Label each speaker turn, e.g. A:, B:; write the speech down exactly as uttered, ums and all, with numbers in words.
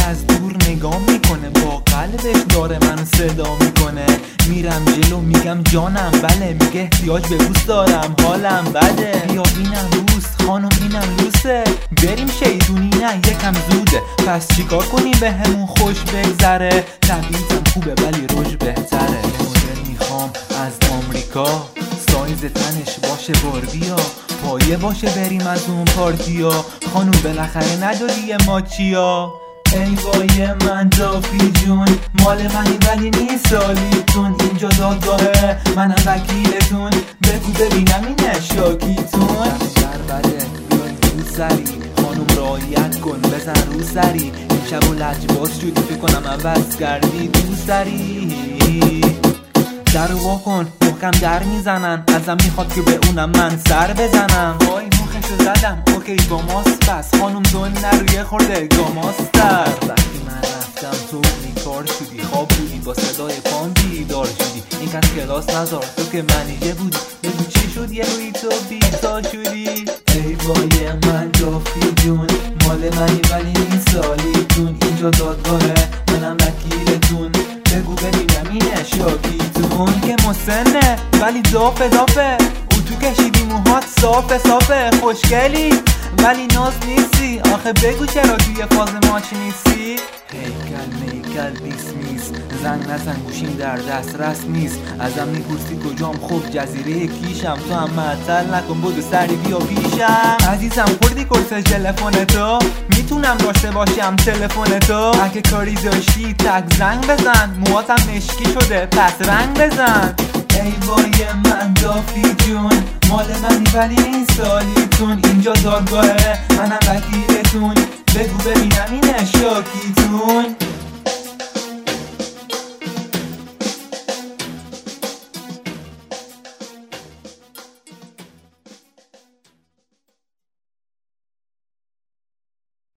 A: از دور نگاه میکنه، با قلبش داره منو صدا میکنه. میرم جلو میگم جانم بله، میگه احتیاج به بوس دارم حالم بده. بیا اینم بوس خانم اینم لوسه، بریم شیطونی نه یکم زوده. پس چیکار کنیم به همون خوش بگذره، طبیعتم خوبه ولی روش بهتره. یه مدل میخوام از آمریکا، سایز تنش باشه باربیا، پایه باشه بریم از اون پارتیا. خانوم بالاخره نداری یه ماچیا. ای وای من دافی جون، مال منی ولی نیست سالیتون. اینجا دادگاهه منم وکیلتون، بگو ببینم اینه شاکیتون. در بده بیای تو سری، خانوم رعایت کن بزن رو سری. این شب و لجباز شدی فکر کنم عوض کردی تو سری. در رو وا کن محکم در میزنن، ازم میخواد که به اونم من سر بزنم. وای مخشو زدم اوکی با ماست، پس خانوم دون نروی خورده گاماستر. وقتی من رفتم تو بیکار شدی، خواب بودی با صدای پام بیدار شدی. این کس کلاس نذار تو که منیجه بودی، بگو چی شد یه روی تو بیتا شدی. ای وای من دافی جون، مال منی ولی این سالیتون. اینجا دادگاهه منم وکیلتون، بگو ببینم اینه شاکیتون. که مسنه ولی دافه دافه، او تو کشیدی موهات صافه صافه. خوشگلی ولی ناز نیستی، آخه بگو چرا توی فاز ماچ نیستی. هیکل میکل بیس میس، زنگ نزن گوشیم در دسترس نیست. ازم میپرسی کجام، خب جزیره کیشم. تو هم معطل نکن بودو سری بیا پیشم. عزیزم خوردی کرس تلفنتو، میتونم داشته باشم تلفنتو. اگه کاری داشتی تک زنگ بزن، موهاتم مشکی شده پس رنگ بزن. ای وای من دافی جون، مال منی ولی این سالیتون. اینجا دادگاهه منم وکیلتون، بگو ببینم اینه شاکیتون.